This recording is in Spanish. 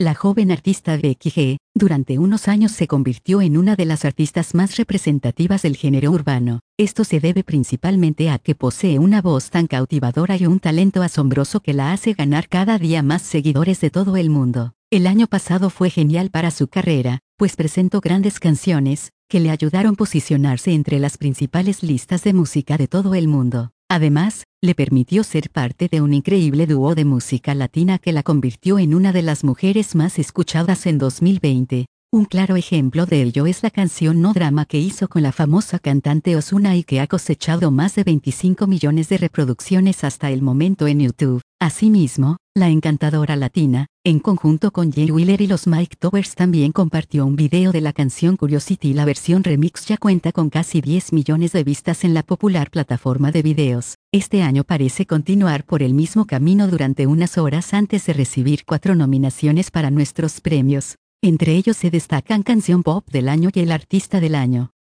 La joven artista Becky G, durante unos años se convirtió en una de las artistas más representativas del género urbano. Esto se debe principalmente a que posee una voz tan cautivadora y un talento asombroso que la hace ganar cada día más seguidores de todo el mundo. El año pasado fue genial para su carrera, pues presentó grandes canciones, que le ayudaron a posicionarse entre las principales listas de música de todo el mundo. Además, le permitió ser parte de un increíble dúo de música latina que la convirtió en una de las mujeres más escuchadas en 2020. Un claro ejemplo de ello es la canción No Drama que hizo con la famosa cantante Ozuna y que ha cosechado más de 25 millones de reproducciones hasta el momento en YouTube. Asimismo, la encantadora latina, en conjunto con Jay Wheeler y los Mike Towers también compartió un video de la canción Curiosity. La versión remix ya cuenta con casi 10 millones de vistas en la popular plataforma de videos. Este año parece continuar por el mismo camino durante unas horas antes de recibir 4 nominaciones para nuestros premios. Entre ellos se destacan Canción Pop del Año y el Artista del Año.